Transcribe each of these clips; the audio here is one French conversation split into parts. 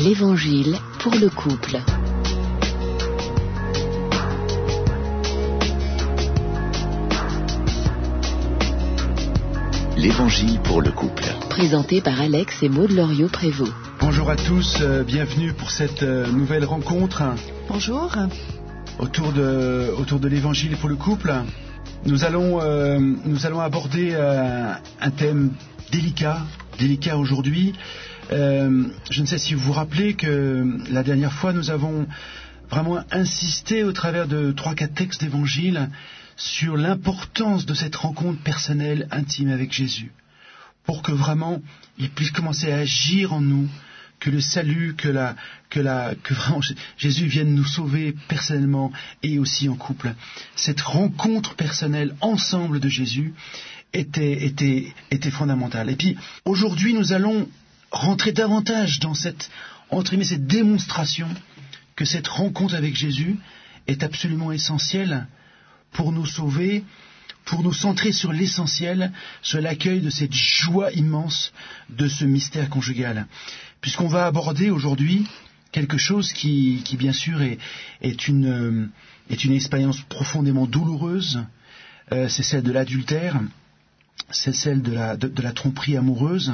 L'Évangile pour le couple. L'Évangile pour le couple. Présenté par Alex et Maud Loriot-Prévost. Bonjour à tous, bienvenue pour cette nouvelle rencontre. Bonjour. Autour de l'Évangile pour le couple. Nous allons aborder un thème délicat aujourd'hui. Je ne sais si vous vous rappelez que la dernière fois nous avons vraiment insisté au travers de 3-4 textes d'évangile sur l'importance de cette rencontre personnelle intime avec Jésus, pour que vraiment il puisse commencer à agir en nous, que le salut, que vraiment Jésus vienne nous sauver personnellement et aussi en couple. Cette rencontre personnelle ensemble de Jésus était fondamentale. Et puis aujourd'hui nous allons rentrer davantage dans cette démonstration que cette rencontre avec Jésus est absolument essentielle pour nous sauver, pour nous centrer sur l'essentiel, sur l'accueil de cette joie immense de ce mystère conjugal. Puisqu'on va aborder aujourd'hui quelque chose qui bien sûr est une expérience profondément douloureuse, c'est celle de l'adultère, c'est celle de la tromperie amoureuse.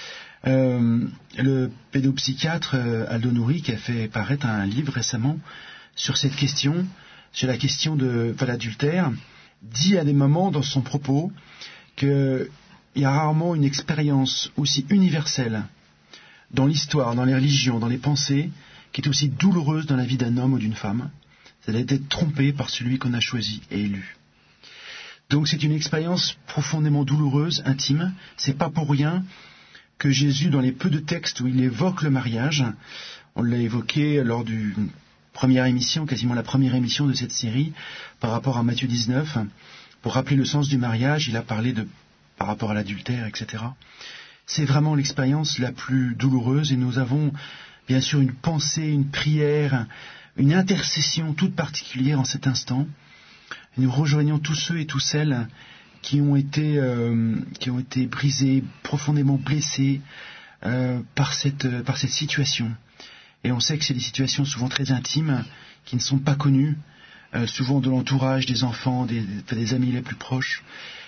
Le pédopsychiatre Aldo Nourri, qui a fait paraître un livre récemment sur cette question, sur la question de l'adultère, dit à des moments dans son propos qu'il y a rarement une expérience aussi universelle dans l'histoire, dans les religions, dans les pensées, qui est aussi douloureuse dans la vie d'un homme ou d'une femme, c'est d'être trompé par celui qu'on a choisi et élu. Donc c'est une expérience profondément douloureuse, intime. C'est pas pour rien que Jésus, dans les peu de textes où il évoque le mariage, on l'a évoqué lors du première émission, quasiment la première émission de cette série, par rapport à Matthieu 19, pour rappeler le sens du mariage, il a parlé par rapport à l'adultère, etc. C'est vraiment l'expérience la plus douloureuse et nous avons bien sûr une pensée, une prière, une intercession toute particulière en cet instant. Et nous rejoignons tous ceux et toutes celles qui ont été brisés, profondément blessés par cette situation. Et on sait que c'est des situations souvent très intimes, qui ne sont pas connues, souvent de l'entourage, des enfants, des amis les plus proches.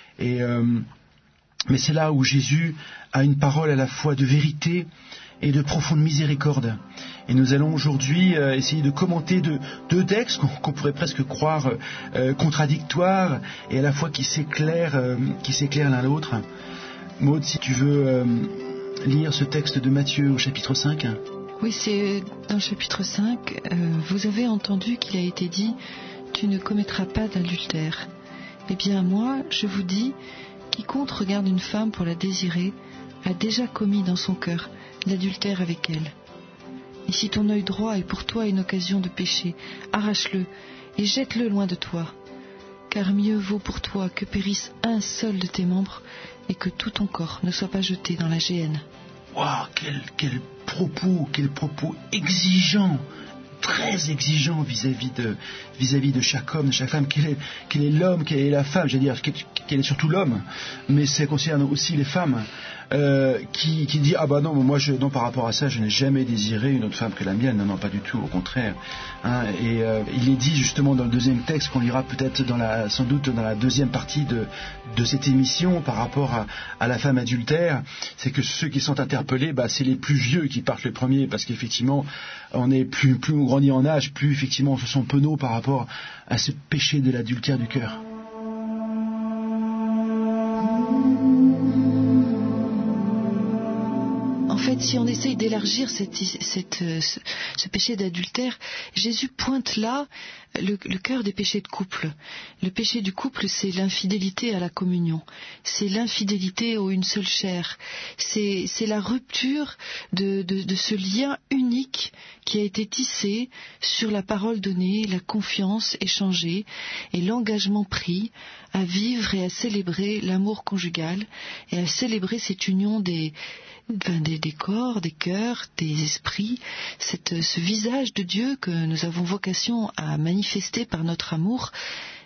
Mais c'est là où Jésus a une parole à la fois de vérité et de profonde miséricorde. Et nous allons aujourd'hui essayer de commenter deux textes qu'on pourrait presque croire contradictoires et à la fois qui s'éclairent l'un l'autre. Maud, si tu veux lire ce texte de Matthieu au chapitre 5. Oui, c'est dans le chapitre 5. Vous avez entendu qu'il a été dit « Tu ne commettras pas d'adultère ». Eh bien moi, je vous dis, quiconque regarde une femme pour la désirer a déjà commis dans son cœur l'adultère avec elle. Et si ton œil droit est pour toi une occasion de péché, arrache-le et jette-le loin de toi. Car mieux vaut pour toi que périsse un seul de tes membres et que tout ton corps ne soit pas jeté dans la géhenne. Waouh, quel propos exigeant, très exigeant vis-à-vis de chaque homme, de chaque femme. Quel est l'homme, quelle est la femme, j'allais dire, quel est surtout l'homme, mais ça concerne aussi les femmes. Qui dit non, moi par rapport à ça je n'ai jamais désiré une autre femme que la mienne. Non, pas du tout, au contraire. Il est dit justement dans le deuxième texte qu'on lira peut-être sans doute dans la deuxième partie de cette émission par rapport à la femme adultère, c'est que ceux qui sont interpellés, c'est les plus vieux qui partent les premiers, parce qu'effectivement on est plus on grandit en âge, plus effectivement on se sent penaud par rapport à ce péché de l'adultère du cœur. En fait, si on essaye d'élargir ce péché d'adultère, Jésus pointe là le cœur des péchés de couple. Le péché du couple, c'est l'infidélité à la communion. C'est l'infidélité aux une seule chair. C'est la rupture de ce lien unique qui a été tissé sur la parole donnée, la confiance échangée et l'engagement pris à vivre et à célébrer l'amour conjugal et à célébrer cette union des corps, des cœurs, des esprits, ce visage de Dieu que nous avons vocation à manifester par notre amour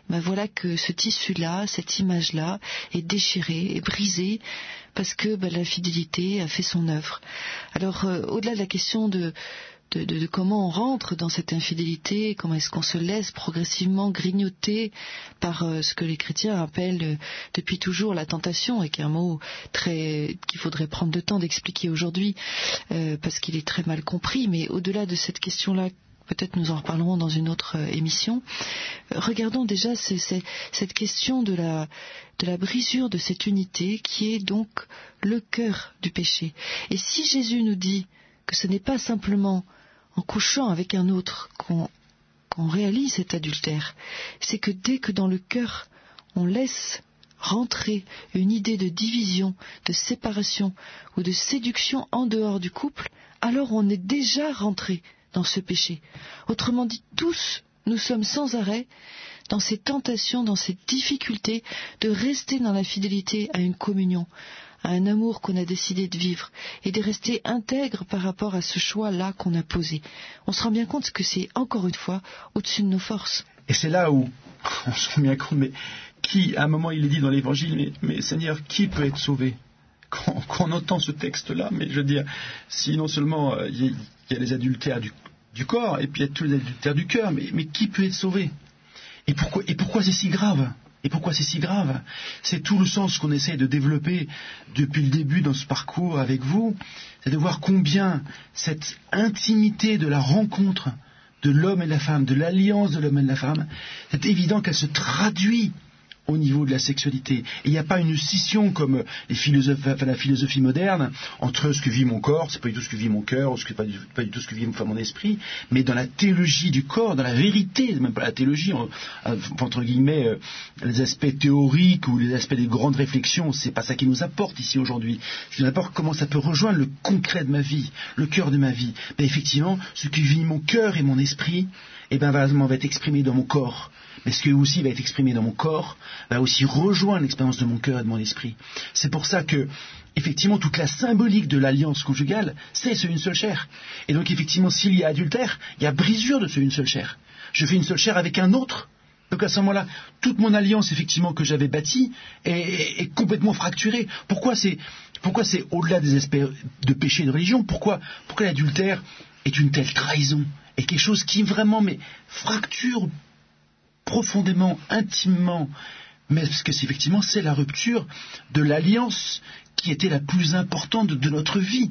voilà que ce tissu-là, cette image-là est déchirée, est brisée, parce que l'infidélité a fait son œuvre. Alors, au-delà de la question de comment on rentre dans cette infidélité, comment est-ce qu'on se laisse progressivement grignoter par ce que les chrétiens appellent depuis toujours la tentation, et qui est un mot qu'il faudrait prendre le temps d'expliquer aujourd'hui, parce qu'il est très mal compris, mais au-delà de cette question-là, peut-être nous en reparlerons dans une autre émission. Regardons déjà cette question de la brisure de cette unité qui est donc le cœur du péché. Et si Jésus nous dit que ce n'est pas simplement en couchant avec un autre qu'on réalise cet adultère, c'est que dès que dans le cœur on laisse rentrer une idée de division, de séparation ou de séduction en dehors du couple, alors on est déjà rentré dans ce péché. Autrement dit, tous nous sommes sans arrêt dans ces tentations, dans ces difficultés de rester dans la fidélité à une communion, à un amour qu'on a décidé de vivre, et de rester intègre par rapport à ce choix-là qu'on a posé. On se rend bien compte que c'est, encore une fois, au-dessus de nos forces. Et c'est là où on se rend bien compte, mais à un moment il est dit dans l'Évangile, mais Seigneur, qui peut être sauvé ? Quand on entend ce texte-là, mais je veux dire, si non seulement il y a les adultères du corps, et puis il y a tous les adultères du cœur, mais qui peut être sauvé ? Et pourquoi c'est si grave ? Et pourquoi c'est si grave ? C'est tout le sens qu'on essaie de développer depuis le début dans ce parcours avec vous, c'est de voir combien cette intimité de la rencontre de l'homme et de la femme, de l'alliance de l'homme et de la femme, c'est évident qu'elle se traduit au niveau de la sexualité. Et il n'y a pas une scission comme la philosophie moderne entre ce que vit mon corps, c'est pas du tout ce que vit mon cœur, ou pas du tout ce que vit mon esprit, mais dans la théologie du corps, dans la vérité, même pas la théologie, entre guillemets, les aspects théoriques ou les aspects des grandes réflexions, c'est pas ça qui nous apporte ici aujourd'hui. Ce qui nous apporte comment ça peut rejoindre le concret de ma vie, le cœur de ma vie. Ben effectivement, ce qui vit mon cœur et mon esprit, va être exprimé dans mon corps. Mais ce qui aussi va être exprimé dans mon corps va aussi rejoindre l'expérience de mon cœur et de mon esprit. C'est pour ça que, effectivement, toute la symbolique de l'alliance conjugale, c'est ce une seule chair. Et donc, effectivement, s'il y a adultère, il y a brisure de ce une seule chair. Je fais une seule chair avec un autre. Donc à ce moment-là, toute mon alliance, effectivement, que j'avais bâtie est complètement fracturée. Pourquoi c'est au-delà des aspects de péché et de religion, pourquoi l'adultère est une telle trahison, est quelque chose qui vraiment fracture profondément, intimement, mais parce que effectivement c'est la rupture de l'alliance qui était la plus importante de notre vie.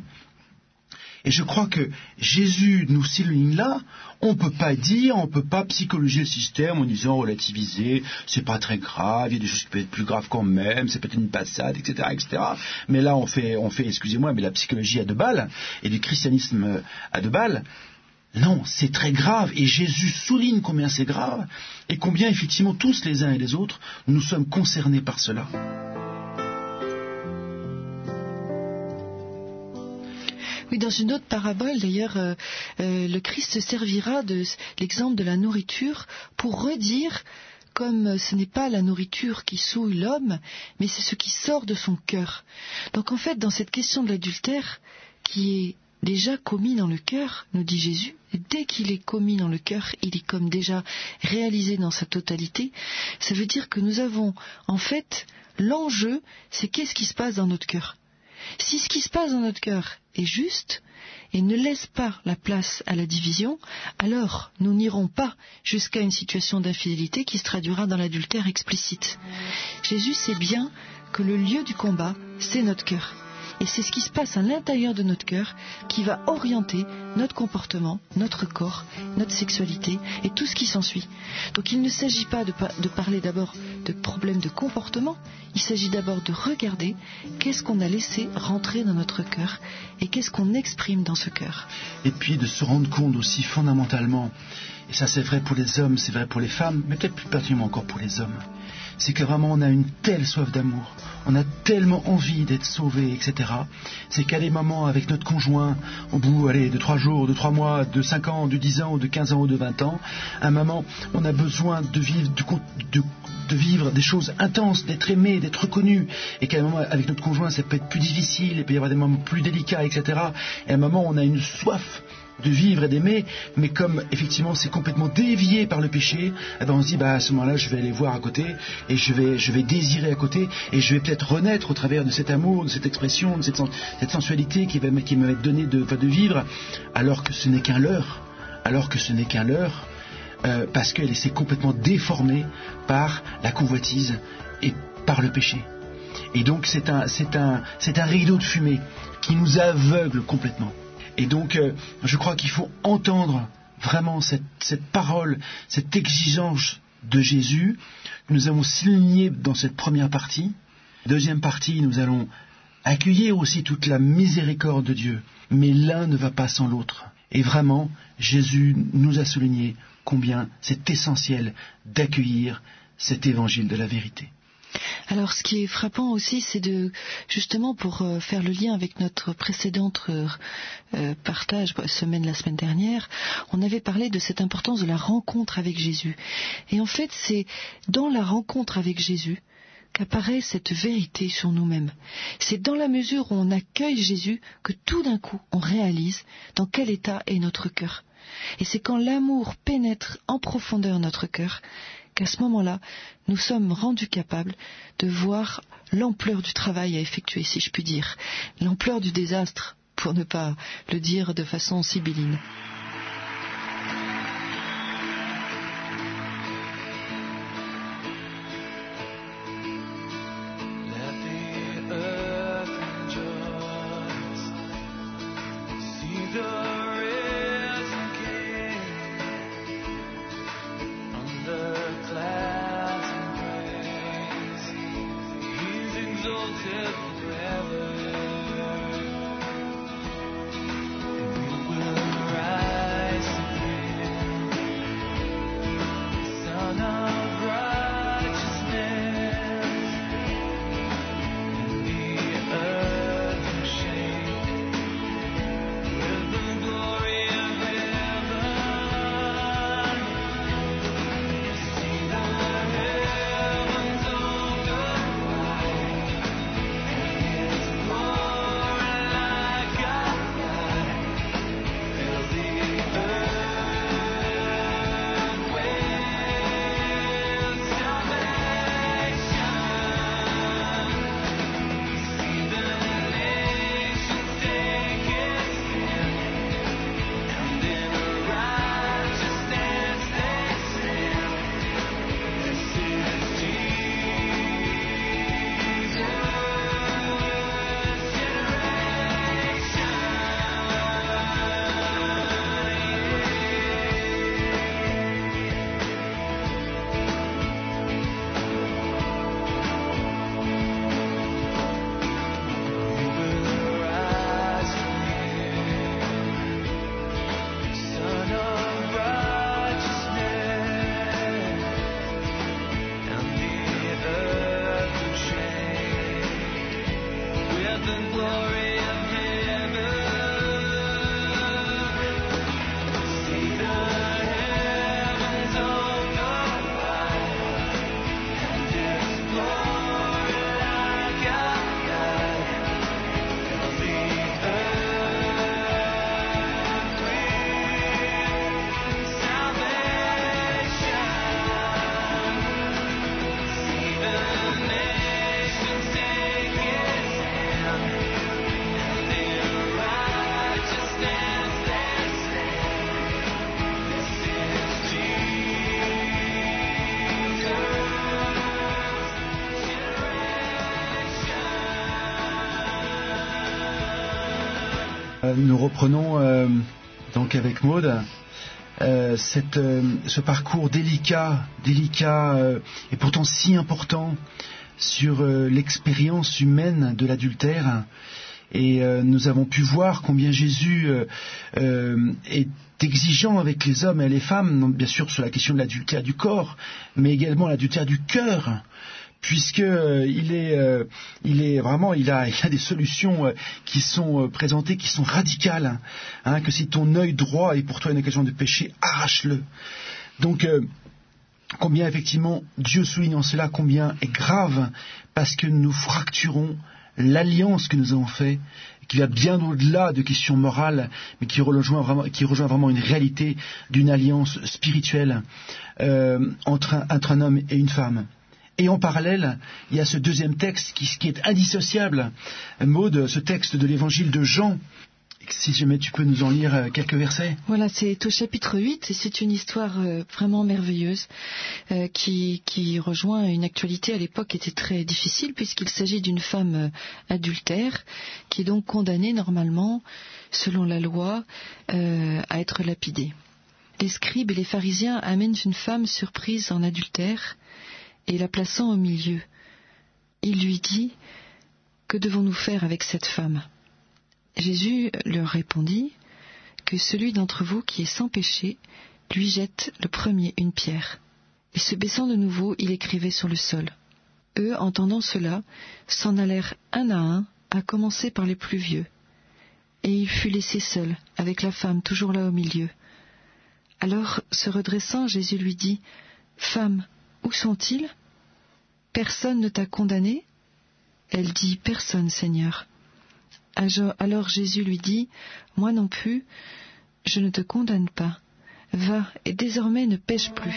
Et je crois que Jésus nous souligne là, on peut pas psychologiser le système en disant relativiser, c'est pas très grave, il y a des choses qui peuvent être plus graves quand même, c'est peut-être une passade, etc., etc. Mais là on fait, excusez-moi, mais la psychologie à deux balles et du christianisme à deux balles. Non, c'est très grave, et Jésus souligne combien c'est grave, et combien effectivement tous les uns et les autres, nous sommes concernés par cela. Oui, dans une autre parabole, d'ailleurs, le Christ se servira de l'exemple de la nourriture pour redire, comme ce n'est pas la nourriture qui souille l'homme, mais c'est ce qui sort de son cœur. Donc en fait, dans cette question de l'adultère, qui est déjà commis dans le cœur, nous dit Jésus, et dès qu'il est commis dans le cœur, il est comme déjà réalisé dans sa totalité. Ça veut dire que nous avons, en fait, l'enjeu, c'est qu'est-ce qui se passe dans notre cœur. Si ce qui se passe dans notre cœur est juste et ne laisse pas la place à la division, alors nous n'irons pas jusqu'à une situation d'infidélité qui se traduira dans l'adultère explicite. Jésus sait bien que le lieu du combat, c'est notre cœur. Et c'est ce qui se passe à l'intérieur de notre cœur qui va orienter notre comportement, notre corps, notre sexualité et tout ce qui s'ensuit. Donc il ne s'agit pas de parler d'abord de problèmes de comportement, il s'agit d'abord de regarder qu'est-ce qu'on a laissé rentrer dans notre cœur et qu'est-ce qu'on exprime dans ce cœur. Et puis de se rendre compte aussi fondamentalement, et ça c'est vrai pour les hommes, c'est vrai pour les femmes, mais peut-être plus particulièrement encore pour les hommes, c'est que vraiment on a une telle soif d'amour, on a tellement envie d'être sauvé, etc. C'est qu'à des moments avec notre conjoint, au bout de 3 jours, de 3 mois, de 5 ans, de 10 ans, de 15 ans ou de 20 ans, à un moment on a besoin de vivre des choses intenses, d'être aimé, d'être reconnu, et qu'à un moment avec notre conjoint ça peut être plus difficile, il peut y avoir des moments plus délicats, etc. Et à un moment on a une soif vivre et d'aimer, mais comme effectivement c'est complètement dévié par le péché, eh ben on se dit à ce moment-là je vais aller voir à côté et je vais désirer à côté et je vais peut-être renaître au travers de cet amour, de cette expression, de cette sensualité qui va m'être donnée de vivre, alors que ce n'est qu'un leurre, parce qu'elle s'est complètement déformée par la convoitise et par le péché. Et donc c'est un rideau de fumée qui nous aveugle complètement. Et donc je crois qu'il faut entendre vraiment cette parole, cette exigence de Jésus que nous avons soulignée dans cette première partie. Deuxième partie, nous allons accueillir aussi toute la miséricorde de Dieu. Mais l'un ne va pas sans l'autre. Et vraiment, Jésus nous a souligné combien c'est essentiel d'accueillir cet évangile de la vérité. Alors, ce qui est frappant aussi, c'est justement pour faire le lien avec notre précédente partage, la semaine dernière, on avait parlé de cette importance de la rencontre avec Jésus. Et en fait, c'est dans la rencontre avec Jésus qu'apparaît cette vérité sur nous-mêmes. C'est dans la mesure où on accueille Jésus que tout d'un coup, on réalise dans quel état est notre cœur. Et c'est quand l'amour pénètre en profondeur notre cœur qu'à ce moment-là, nous sommes rendus capables de voir l'ampleur du travail à effectuer, si je puis dire, l'ampleur du désastre, pour ne pas le dire de façon sibylline. Nous reprenons donc avec Maud ce parcours délicat et pourtant si important sur l'expérience humaine de l'adultère. Et nous avons pu voir combien Jésus est exigeant avec les hommes et les femmes, bien sûr sur la question de l'adultère du corps, mais également l'adultère du cœur. Puisqu'il a des solutions qui sont présentées, qui sont radicales, que si ton œil droit est pour toi une occasion de péché, arrache-le. Donc, combien effectivement Dieu souligne en cela combien est grave, parce que nous fracturons l'alliance que nous avons faite qui va bien au-delà de questions morales, mais qui rejoint vraiment une réalité d'une alliance spirituelle entre un homme et une femme. Et en parallèle, il y a ce deuxième texte qui est indissociable, Maud, ce texte de l'évangile de Jean. Si jamais tu peux nous en lire quelques versets. Voilà, c'est au chapitre 8 et c'est une histoire vraiment merveilleuse qui rejoint une actualité à l'époque qui était très difficile puisqu'il s'agit d'une femme adultère qui est donc condamnée normalement, selon la loi, à être lapidée. Les scribes et les pharisiens amènent une femme surprise en adultère et la plaçant au milieu. Il lui dit « Que devons-nous faire avec cette femme ?» Jésus leur répondit que celui d'entre vous qui est sans péché lui jette le premier une pierre. Et se baissant de nouveau, il écrivait sur le sol. Eux, entendant cela, s'en allèrent un, à commencer par les plus vieux. Et il fut laissé seul, avec la femme toujours là au milieu. Alors, se redressant, Jésus lui dit, « Femme, où sont-ils ? Personne ne t'a condamné ?» Elle dit, « Personne, Seigneur. » Alors Jésus lui dit, « Moi non plus, je ne te condamne pas. Va, et désormais ne pêche plus. »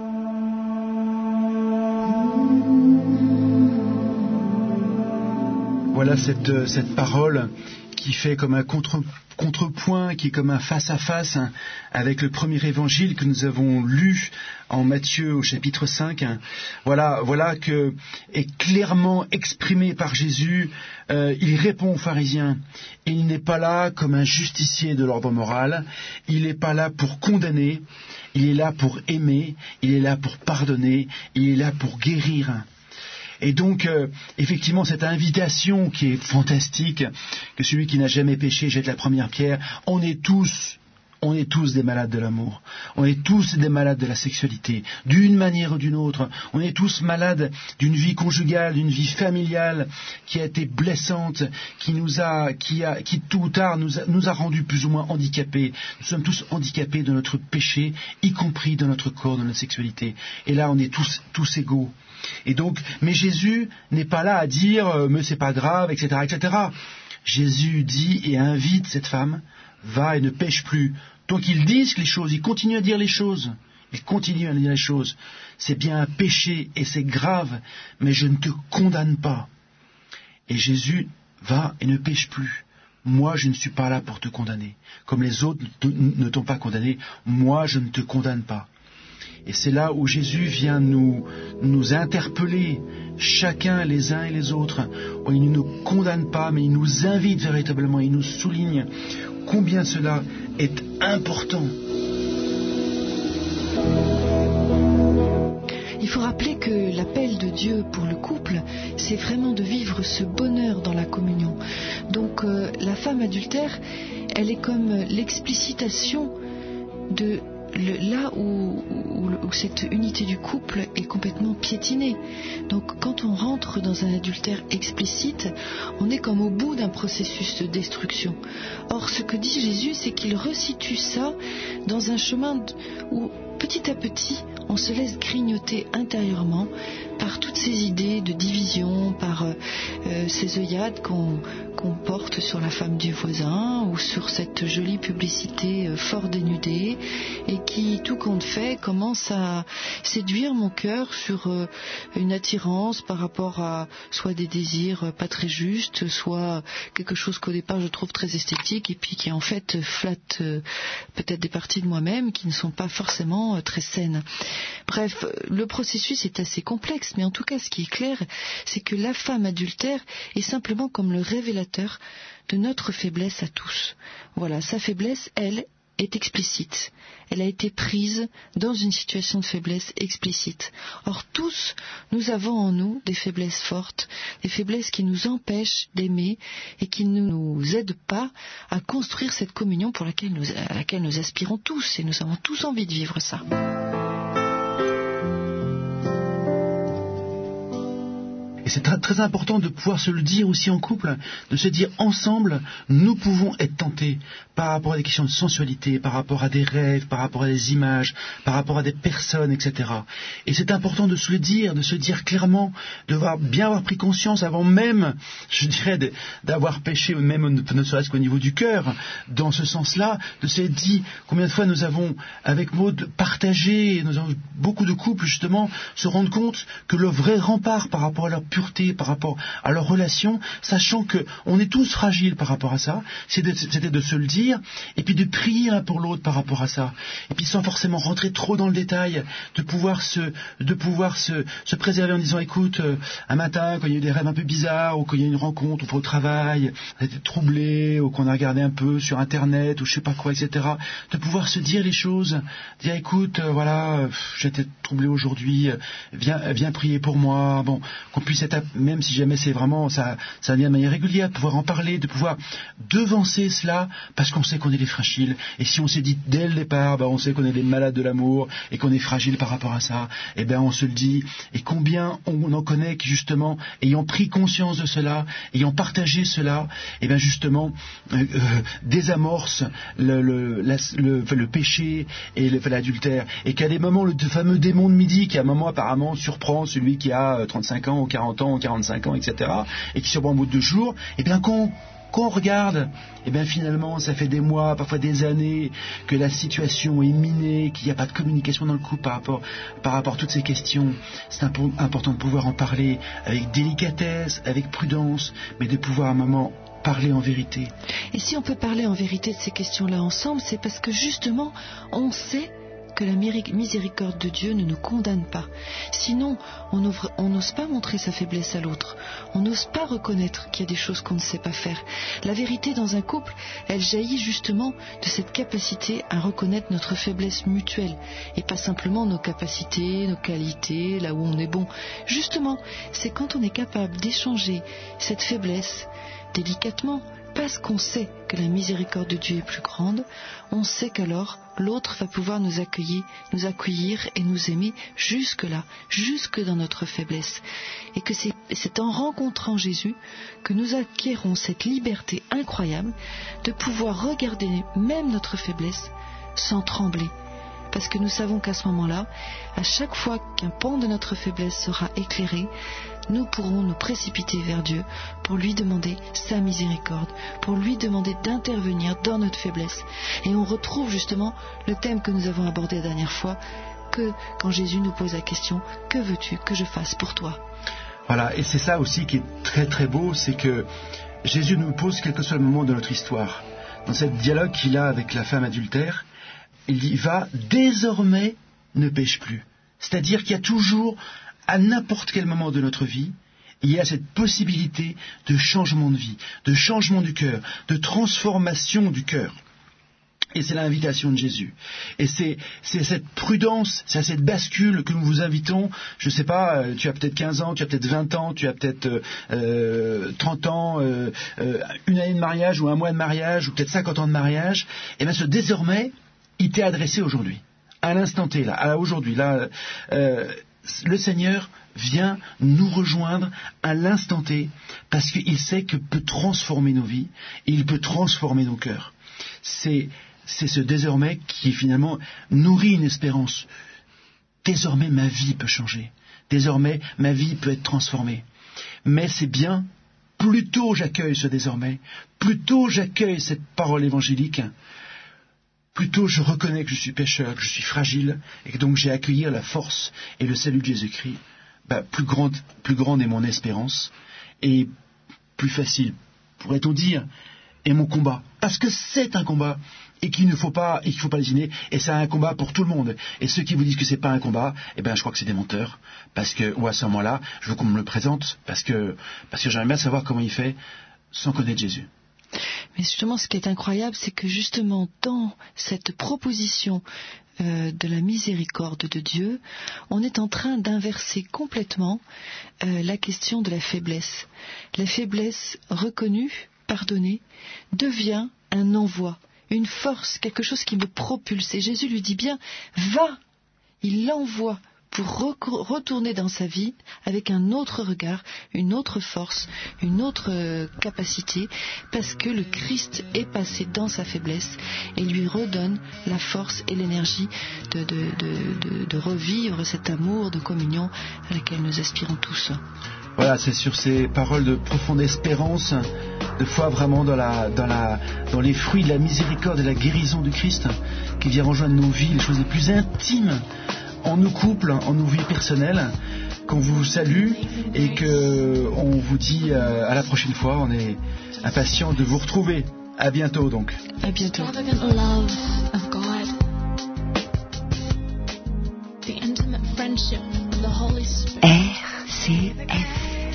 Voilà cette parole qui fait comme un contrepoint, qui est comme un face-à-face avec le premier évangile que nous avons lu en Matthieu au chapitre 5. Voilà que est clairement exprimé par Jésus. Il répond aux pharisiens. Il n'est pas là comme un justicier de l'ordre moral. Il n'est pas là pour condamner. Il est là pour aimer. Il est là pour pardonner. Il est là pour guérir. Et donc, effectivement, cette invitation qui est fantastique, que celui qui n'a jamais péché jette la première pierre, on est tous des malades de l'amour. On est tous des malades de la sexualité, d'une manière ou d'une autre. On est tous malades d'une vie conjugale, d'une vie familiale qui a été blessante, qui tôt ou tard nous a rendus plus ou moins handicapés. Nous sommes tous handicapés de notre péché, y compris de notre corps, de notre sexualité. Et là, on est tous égaux. Et donc, mais Jésus n'est pas là à dire mais c'est pas grave, etc., etc. Jésus dit et invite cette femme, va et ne pêche plus. Donc ils disent les choses, ils continuent à dire les choses. C'est bien un péché et c'est grave, mais je ne te condamne pas. Et Jésus va et ne pêche plus. Moi, je ne suis pas là pour te condamner. Comme les autres ne t'ont pas condamné, moi, je ne te condamne pas. Et c'est là où Jésus vient nous interpeller, chacun les uns et les autres. Il ne nous condamne pas, mais il nous invite véritablement, il nous souligne combien cela est important. Il faut rappeler que l'appel de Dieu pour le couple, c'est vraiment de vivre ce bonheur dans la communion. Donc la femme adultère, elle est comme l'explicitation de là où cette unité du couple est complètement piétinée. Donc quand on rentre dans un adultère explicite, on est comme au bout d'un processus de destruction. Or ce que dit Jésus, c'est qu'il resitue ça dans un chemin où petit à petit on se laisse grignoter intérieurement par toutes ces idées de division, par ces œillades qu'on porte sur la femme du voisin ou sur cette jolie publicité fort dénudée et qui, tout compte fait, commence à séduire mon cœur sur une attirance par rapport à soit des désirs pas très justes, soit quelque chose qu'au départ je trouve très esthétique et puis qui en fait flatte peut-être des parties de moi-même qui ne sont pas forcément très saines. Bref, le processus est assez complexe, mais en tout cas ce qui est clair, c'est que la femme adultère est simplement comme le révélateur de notre faiblesse à tous. Voilà, sa faiblesse, elle, est explicite. Elle a été prise dans une situation de faiblesse explicite. Or tous, nous avons en nous des faiblesses fortes, des faiblesses qui nous empêchent d'aimer et qui ne nous aident pas à construire cette communion à laquelle nous aspirons tous et nous avons tous envie de vivre ça. Et c'est très important de pouvoir se le dire aussi en couple, de se dire ensemble, nous pouvons être tentés par rapport à des questions de sensualité, par rapport à des rêves, par rapport à des images, par rapport à des personnes, etc. Et c'est important de se le dire, de se dire clairement, de bien avoir pris conscience avant même, je dirais, d'avoir péché, même ne serait-ce qu'au niveau du cœur, dans ce sens-là, de se dire combien de fois nous avons, avec Maud, partagé, nous avons beaucoup de couples justement, se rendre compte que le vrai rempart par rapport à leur pureté, par rapport à leur relation, sachant qu'on est tous fragiles par rapport à ça, c'était de se le dire, et puis de prier l'un pour l'autre par rapport à ça, et puis sans forcément rentrer trop dans le détail, de pouvoir se préserver en disant, écoute, un matin, quand il y a eu des rêves un peu bizarres, ou quand il y a eu une rencontre, ou au travail, on a été troublé, ou qu'on a regardé un peu sur Internet, ou je sais pas quoi, etc., de pouvoir se dire les choses, dire, écoute, voilà, j'ai été troublé aujourd'hui, viens prier pour moi, bon, qu'on puisse être, même si jamais c'est vraiment, ça vient de manière régulière, de pouvoir en parler, de pouvoir devancer cela, parce qu'on sait qu'on est les fragiles, et si on s'est dit dès le départ, on sait qu'on est les malades de l'amour, et qu'on est fragile par rapport à ça, et on se le dit, et combien on en connaît qui justement, ayant pris conscience de cela, ayant partagé cela, et justement, désamorce le péché et l'adultère, et qu'à des moments, le fameux démon de midi, qui à un moment apparemment surprend celui qui a 35 ans, ou 40 ans, ou 45 ans, etc., et qui surprend au bout de 2 jours, quand on regarde, finalement, ça fait des mois, parfois des années, que la situation est minée, qu'il n'y a pas de communication dans le couple par rapport à toutes ces questions. C'est important de pouvoir en parler avec délicatesse, avec prudence, mais de pouvoir à un moment parler en vérité. Et si on peut parler en vérité de ces questions-là ensemble, c'est parce que justement, on sait que la miséricorde de Dieu ne nous condamne pas. Sinon, on n'ose pas montrer sa faiblesse à l'autre. On n'ose pas reconnaître qu'il y a des choses qu'on ne sait pas faire. La vérité dans un couple, elle jaillit justement de cette capacité à reconnaître notre faiblesse mutuelle et pas simplement nos capacités, nos qualités, là où on est bon. Justement, c'est quand on est capable d'échanger cette faiblesse délicatement, parce qu'on sait que la miséricorde de Dieu est plus grande, on sait qu'alors l'autre va pouvoir nous accueillir et nous aimer jusque-là, jusque dans notre faiblesse. Et que c'est en rencontrant Jésus que nous acquérons cette liberté incroyable de pouvoir regarder même notre faiblesse sans trembler. Parce que nous savons qu'à ce moment-là, à chaque fois qu'un pan de notre faiblesse sera éclairé, nous pourrons nous précipiter vers Dieu pour lui demander sa miséricorde, pour lui demander d'intervenir dans notre faiblesse. Et on retrouve justement le thème que nous avons abordé la dernière fois, que quand Jésus nous pose la question « Que veux-tu que je fasse pour toi ?» Voilà, et c'est ça aussi qui est très très beau, c'est que Jésus nous pose quel que soit le moment de notre histoire. Dans ce dialogue qu'il a avec la femme adultère, il dit « Va, désormais, ne pêche plus ». C'est-à-dire qu'il y a toujours, à n'importe quel moment de notre vie, il y a cette possibilité de changement de vie, de changement du cœur, de transformation du cœur. Et c'est l'invitation de Jésus. Et c'est cette prudence, c'est à cette bascule que nous vous invitons. Je ne sais pas, tu as peut-être 15 ans, tu as peut-être 20 ans, tu as peut-être 30 ans, une année de mariage ou un mois de mariage, ou peut-être 50 ans de mariage. Et bien ce désormais, il t'est adressé aujourd'hui, à l'instant T, là, à aujourd'hui. Là, le Seigneur vient nous rejoindre à l'instant T, parce qu'il sait que peut transformer nos vies, et il peut transformer nos cœurs. C'est ce désormais qui finalement nourrit une espérance. Désormais ma vie peut changer. Désormais ma vie peut être transformée. Mais c'est bien, plus tôt j'accueille ce désormais, plus tôt j'accueille cette parole évangélique, plus tôt je reconnais que je suis pécheur, que je suis fragile, et que donc j'ai à accueillir la force et le salut de Jésus-Christ, plus grande est mon espérance, et plus facile, pourrait-on dire, est mon combat. Parce que c'est un combat, et qu'il ne faut pas lésiner, et c'est un combat pour tout le monde. Et ceux qui vous disent que c'est pas un combat, je crois que c'est des menteurs, parce que, ou à ce moment-là, je veux qu'on me le présente, parce que j'aimerais bien savoir comment il fait, sans connaître Jésus. Mais justement, ce qui est incroyable, c'est que justement, dans cette proposition de la miséricorde de Dieu, on est en train d'inverser complètement la question de la faiblesse. La faiblesse reconnue, pardonnée, devient un envoi, une force, quelque chose qui me propulse. Et Jésus lui dit bien, va, il l'envoie pour retourner dans sa vie avec un autre regard, une autre force, une autre capacité, parce que le Christ est passé dans sa faiblesse et lui redonne la force et l'énergie de revivre cet amour de communion à laquelle nous aspirons tous. Voilà, c'est sur ces paroles de profonde espérance, de foi vraiment dans les fruits de la miséricorde et de la guérison du Christ, qui vient rejoindre nos vies, les choses les plus intimes en nos couples, en nos vies personnelles, qu'on vous salue et qu'on vous dit à la prochaine fois. On est impatients de vous retrouver. À bientôt donc. À bientôt. RCF.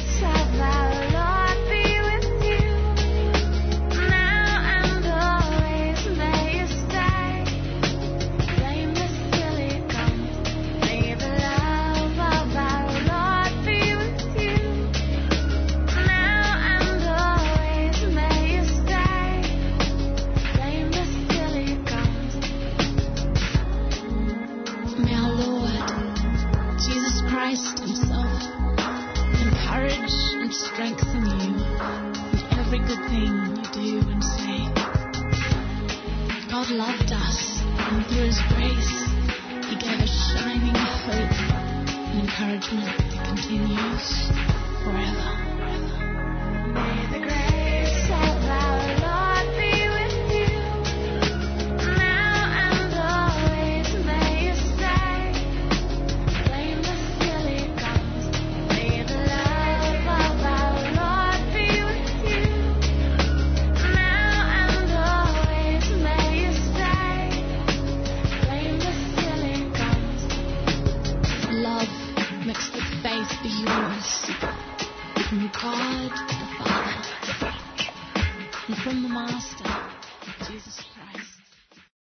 Christ himself encourage and strengthen you in every good thing you do and say. God loved us, and through his grace he gave us shining hope and encouragement that continues forever. May the grace of our Lord be with you now and always. May you stay blameless till he comes. May the love of our Lord be with you now and always. May you stay blameless till he comes. Love makes the faith be yours. From God the Father and from the Master, Jesus Christ.